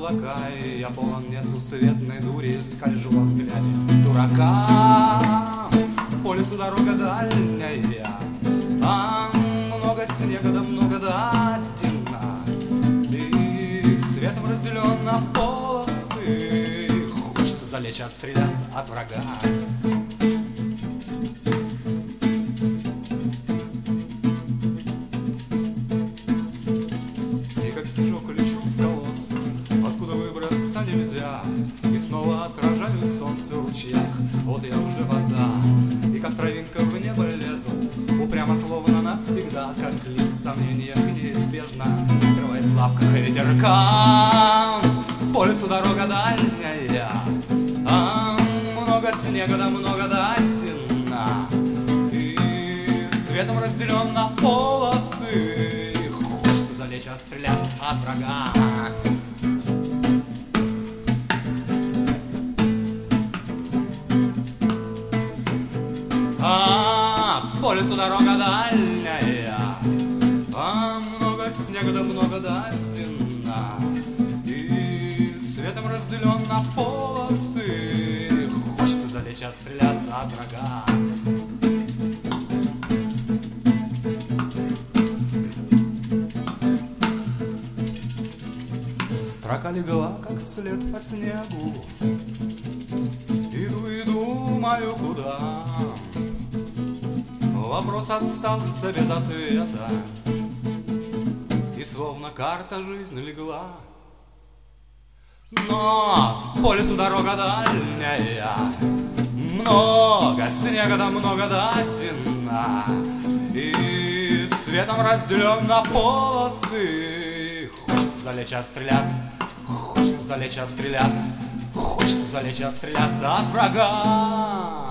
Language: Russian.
облака, и я полон несусветной дури, скольжу во взгляде дурака. По лесу дорога дальняя, а много снега, да много датина, и светом разделен на полосы. Хочется залечь, отстреляться от врага. И как снежок лечу в колодце, откуда выбраться нельзя, и снова отражаю солнце в ручьях. Вот я уже вода, и как травинка в небо лезу, упрямо словно навсегда, как лист в сомнениях неизбежно, скрываясь в лапках и ветерка. По лесу дорога дальняя, а много снега, да много датина, и светом разделен на полосы. Хочется залечь, отстреляться от врага. По лесу дорога дальняя, а много снега, да много датина, и светом разделен на полосы. Хочется залечь, отстреляться от врага. Строка легла, как след по снегу. Иду и думаю, куда. Вопрос остался без ответа, и словно карта жизнь легла. Но по лесу дорога дальняя, много снега, да много датина, и светом разделен на полосы. Хочется залечь, отстреляться, хочется залечь, отстреляться, хочется залечь, отстреляться от врага.